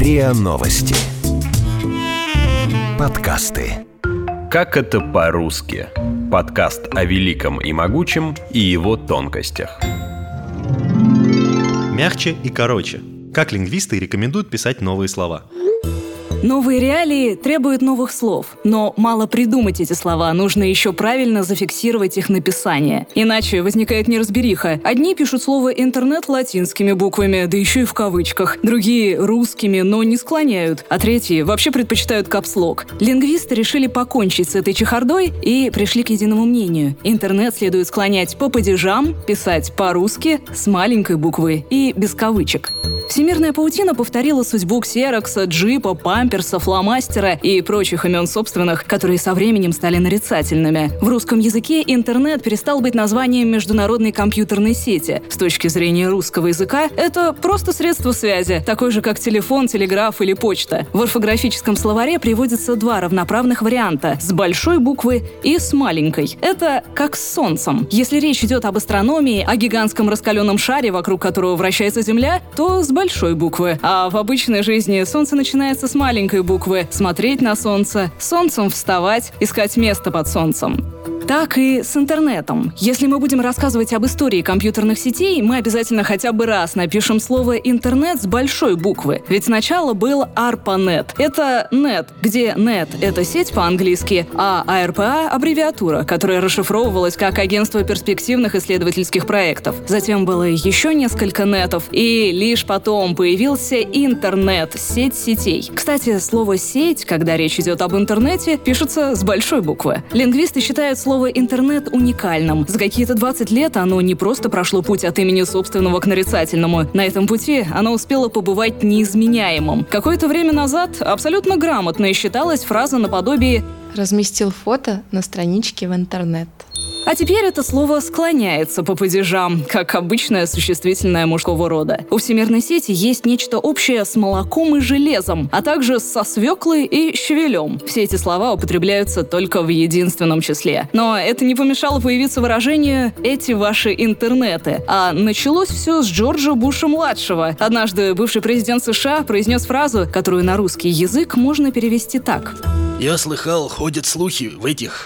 РИА Новости. Подкасты. Как это по-русски? Подкаст о великом и могучем и его тонкостях. Мягче и короче. Как лингвисты рекомендуют писать новые слова? Новые реалии требуют новых слов, но мало придумать эти слова, нужно еще правильно зафиксировать их написание. Иначе возникает неразбериха. Одни пишут слово «интернет» латинскими буквами, да еще и в кавычках. Другие — русскими, но не склоняют. А третьи вообще предпочитают капслок. Лингвисты решили покончить с этой чехардой и пришли к единому мнению. Интернет следует склонять по падежам, писать по-русски, с маленькой буквы и без кавычек. Всемирная паутина повторила судьбу ксерокса, джипа, памперса, фломастера и прочих имен собственных, которые со временем стали нарицательными. В русском языке интернет перестал быть названием международной компьютерной сети. С точки зрения русского языка, это просто средство связи, такое же, как телефон, телеграф или почта. В орфографическом словаре приводятся два равноправных варианта – с большой буквы и с маленькой. Это как с Солнцем. Если речь идет об астрономии, о гигантском раскаленном шаре, вокруг которого вращается Земля, то с большой буквы. А в обычной жизни Солнце начинается с маленькой буквы. Смотреть на Солнце, солнцем вставать, искать место под Солнцем. Так и с интернетом. Если мы будем рассказывать об истории компьютерных сетей, мы обязательно хотя бы раз напишем слово «интернет» с большой буквы. Ведь сначала был ARPANET. Это net, где net — это сеть по-английски, а ARPA — аббревиатура, которая расшифровывалась как Агентство перспективных исследовательских проектов. Затем было еще несколько нетов, и лишь потом появился интернет — сеть сетей. Кстати, слово «сеть», когда речь идет об интернете, пишется с большой буквы. Лингвисты считают слово «интернет» уникальным. За какие-то 20 лет оно не просто прошло путь от имени собственного к нарицательному. На этом пути оно успело побывать неизменяемым. Какое-то время назад абсолютно грамотной считалась фраза наподобие «разместил фото на страничке в интернет». А теперь это слово склоняется по падежам, как обычное существительное мужского рода. У всемирной сети есть нечто общее с молоком и железом, а также со свеклой и щавелем. Все эти слова употребляются только в единственном числе. Но это не помешало появиться выражению «эти ваши интернеты». А началось все с Джорджа Буша-младшего. Однажды бывший президент США произнес фразу, которую на русский язык можно перевести так. Я слыхал, ходят слухи в этих,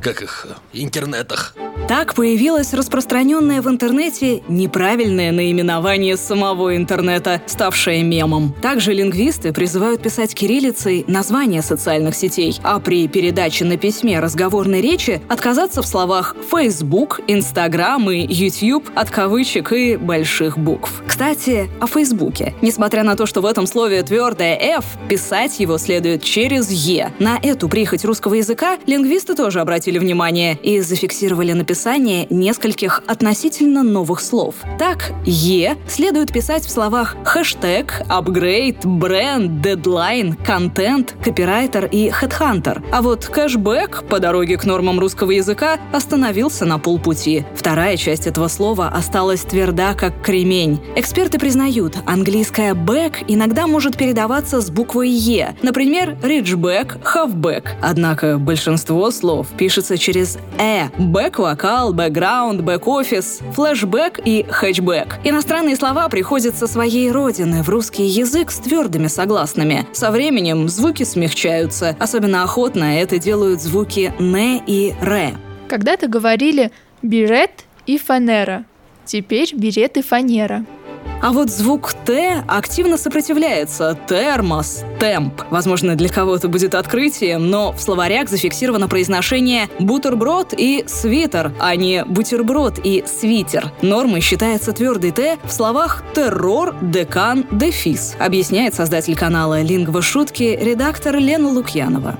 интернетах. Так появилось распространенное в интернете неправильное наименование самого интернета, ставшее мемом. Также лингвисты призывают писать кириллицей названия социальных сетей, а при передаче на письме разговорной речи отказаться в словах Facebook, Instagram и YouTube от кавычек и больших букв. Кстати, о Фейсбуке. Несмотря на то, что в этом слове твердое F, писать его следует через Е. На эту прихоть русского языка лингвисты тоже обратили внимание и зафиксировали написание нескольких относительно новых слов. Так, «е» следует писать в словах хэштег, апгрейд, бренд, дедлайн, контент, копирайтер и хедхантер. А вот кэшбэк по дороге к нормам русского языка остановился на полпути. Вторая часть этого слова осталась тверда, как кремень. Эксперты признают, английское «бэк» иногда может передаваться с буквой «е». Например, риджбэк, хавбэк. Однако большинство слов пишется через «э». Бэк-вокал, бэкграунд, бэк-офис, флешбэк и хэтчбэк. Иностранные слова приходят со своей родины в русский язык с твердыми согласными. Со временем звуки смягчаются. Особенно охотно это делают звуки «не» и «ре». Когда-то говорили «берет» и «фанера». Теперь «берет» и «фанера». А вот звук «т» активно сопротивляется. Термос, темп. Возможно, для кого-то будет открытием, но в словарях зафиксировано произношение бутерброд и свитер, а не бутерброд и свитер. Нормой считается твердый «т» в словах террор, декан, дефис, объясняет создатель канала «Лингвошутки» редактор Лена Лукьянова.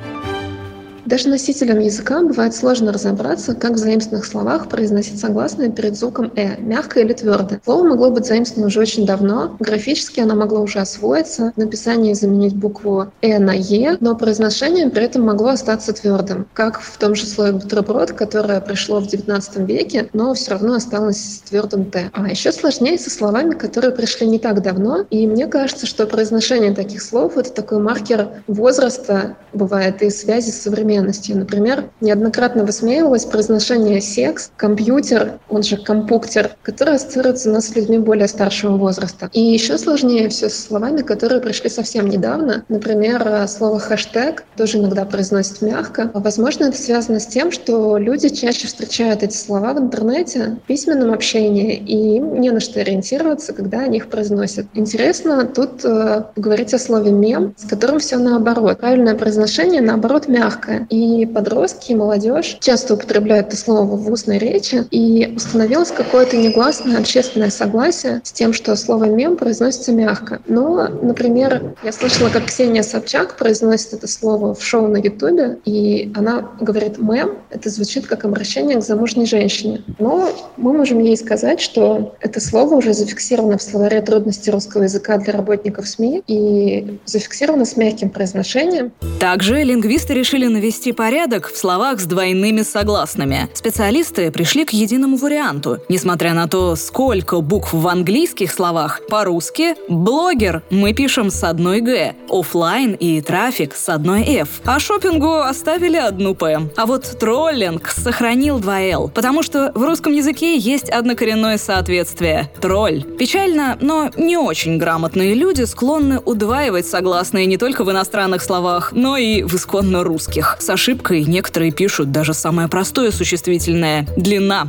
Даже носителям языка бывает сложно разобраться, как в заимствованных словах произносить согласные перед звуком «э», мягкое или твердое. Слово могло быть заимствовано уже очень давно, графически оно могло уже освоиться, в написании заменить букву «э» на «е», но произношение при этом могло остаться твердым, как в том же слове «бутерброд», которое пришло в XIX веке, но все равно осталось твердым «т». А еще сложнее со словами, которые пришли не так давно, и мне кажется, что произношение таких слов — это такой маркер возраста, бывает, и связи с современностью. современности. Например, неоднократно высмеивалось произношение секс, компьютер, он же компуктер, который ассоциируется у нас с людьми более старшего возраста. И еще сложнее все с словами, которые пришли совсем недавно. Например, слово хэштег тоже иногда произносят мягко. Возможно, это связано с тем, что люди чаще встречают эти слова в интернете, в письменном общении, и им не на что ориентироваться, когда они их произносят. Интересно тут говорить о слове «мем», с которым все наоборот. Правильное произношение, наоборот, мягкое. И подростки, и молодежь часто употребляют это слово в устной речи, и установилось какое-то негласное общественное согласие с тем, что слово «мем» произносится мягко. Но, например, я слышала, как Ксения Собчак произносит это слово в шоу на Ютубе, и она говорит «мем». Это звучит как обращение к замужней женщине. Но мы можем ей сказать, что это слово уже зафиксировано в словаре трудностей русского языка для работников СМИ и зафиксировано с мягким произношением. Также лингвисты решили навести порядок в словах с двойными согласными. Специалисты пришли к единому варианту. Несмотря на то, сколько букв в английских словах, по-русски «блогер» мы пишем с одной «г», «офлайн» и «трафик» с одной «ф», а шопингу оставили одну «п». А вот троллинг сохранил два «л», потому что в русском языке есть однокоренное соответствие – тролль. Печально, но не очень грамотные люди склонны удваивать согласные не только в иностранных словах, но и в исконно русских. С ошибкой некоторые пишут даже самое простое существительное – длина.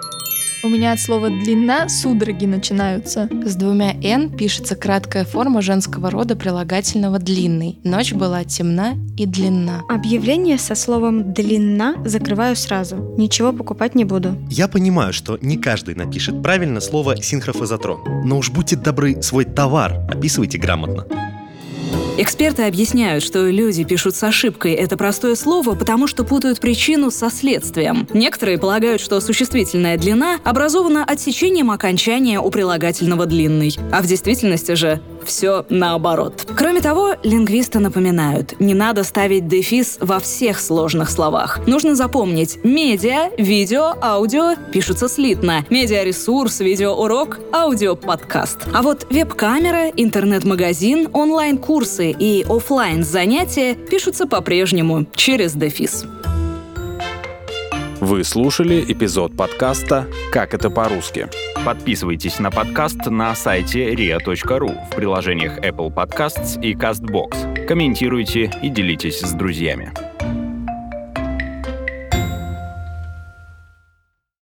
У меня от слова «длина» судороги начинаются. С двумя «н» пишется краткая форма женского рода прилагательного «длинный». Ночь была темна и длинна. Объявление со словом «длина» закрываю сразу. Ничего покупать не буду. Я понимаю, что не каждый напишет правильно слово синхрофазотрон, но уж будьте добры, свой товар описывайте грамотно. Эксперты объясняют, что люди пишут с ошибкой это простое слово, потому что путают причину со следствием. Некоторые полагают, что существительная длина образована отсечением окончания у прилагательного «длинный», а в действительности же все наоборот. Кроме того, лингвисты напоминают, не надо ставить дефис во всех сложных словах. Нужно запомнить: медиа, видео, аудио пишутся слитно. Медиаресурс, видеоурок, аудиоподкаст. А вот веб-камера, интернет-магазин, онлайн-курсы и офлайн-занятия пишутся по-прежнему через дефис. Вы слушали эпизод подкаста «Как это по-русски». Подписывайтесь на подкаст на сайте ria.ru, в приложениях Apple Podcasts и CastBox. Комментируйте и делитесь с друзьями.